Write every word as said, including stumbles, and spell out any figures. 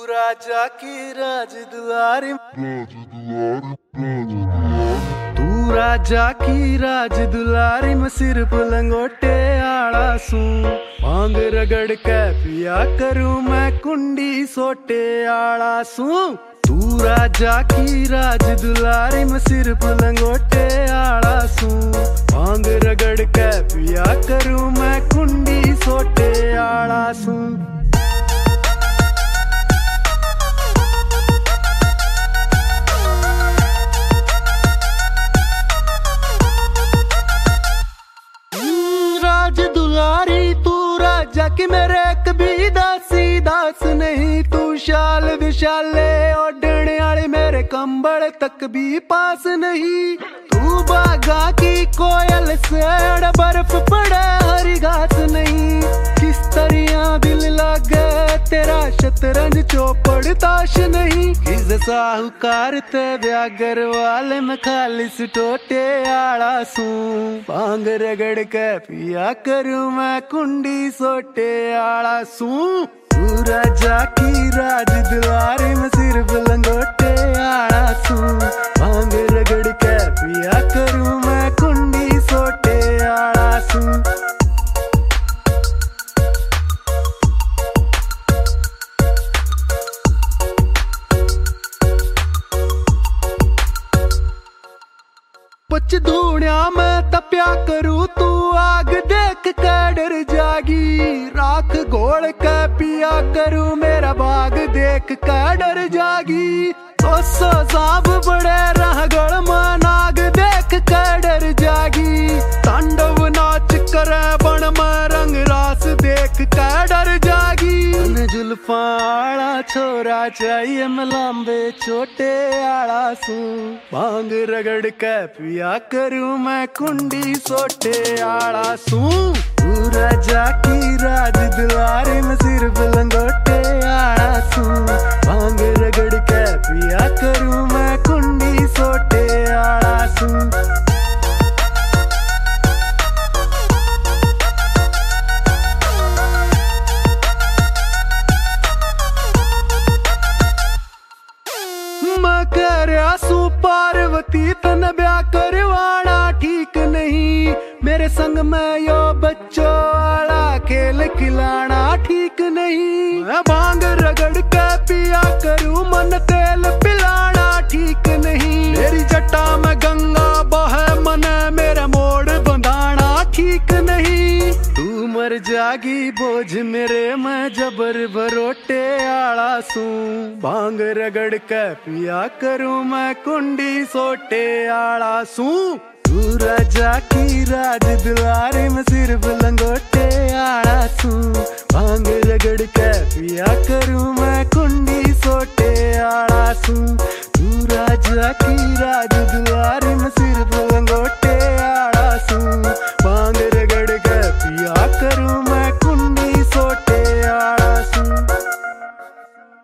राजा की राज दुआरी तू राजा की राज दुलारी मैं सिर लंगोटे आड़ा सू मांग रगड़ के पिया करूं मैं कुंडी सोटे आड़ा सू तू राजा की राज दुलारी मैं सिर लंगोटे आड़ा सू मांग रगड़ के पिया करूं मैं कुंडी सोटे आड़ा सू। राज दुलारी तू राजा की मेरे कभी दासी दास नहीं तू शाल विशाले ओढ़ने वाले मेरे कंबल तक भी पास नहीं तू बागा की कोयल से बर्फ पड़े हरी घास नहीं किस तरह दिल लागे तेरा शतरंज चौपड़ ताश नहीं किस साहूकार ते व्यागर वाले में खालिस टोटे आड़ा सू भांग रगड़ के पिया करूं मैं कुंडी सोटे आड़ा सू तू राजा की राज दुलारी में सिर लंगोटे आड़ा सू भांग रगड़ के पिया करूं मैं कुंडी सोटे आड़ा सू। पच धूणिया मैं तप्या करूं तू आग देख कर डर जागी राख घोल के पिया करूं मेरा बाग देख कर डर जागी तो सो सांप बड़े रहगड़ में नाग देख कर डर जागी तांडव नाच करे बन में रंग रास देख कर डर जागी जुल्फा आड़ा छोरा चाहिए मैं लंबे छोटे आड़ा सू भांग रगड़ के पिया करूं मैं कुंडी सोटे आड़ा सू तू राजा की राज दुलारी में सिर लंगोटे आड़ा सू भांग रगड़ के पिया करूं मैं कुंडी सोटे आड़ा सू। मैं करया सू पार्वती तन ब्याह करवाना ठीक नहीं मेरे संग में यो बच्चों वाला खेल खिलाना ठीक नहीं मैं भांग रगड़ के पिया करूं मन तेल पिलाना ठीक नहीं मेरी जटा में गंगा बहे मन मेरा मोड़ बंधाना ठीक नहीं तू मर जागी बोझ मेरे मैं जबर भरोटे आड़ा सू भांग रगड़ के पिया करूं मैं कुंडी सोटे आड़ा सू तू राजा की राज दुलारी में सिर लंगोटे आड़ा सू भांग रगड़ के पिया करूं मैं कुंडी सोटे आड़ा सू तू राजा की राज दुलारी में सिर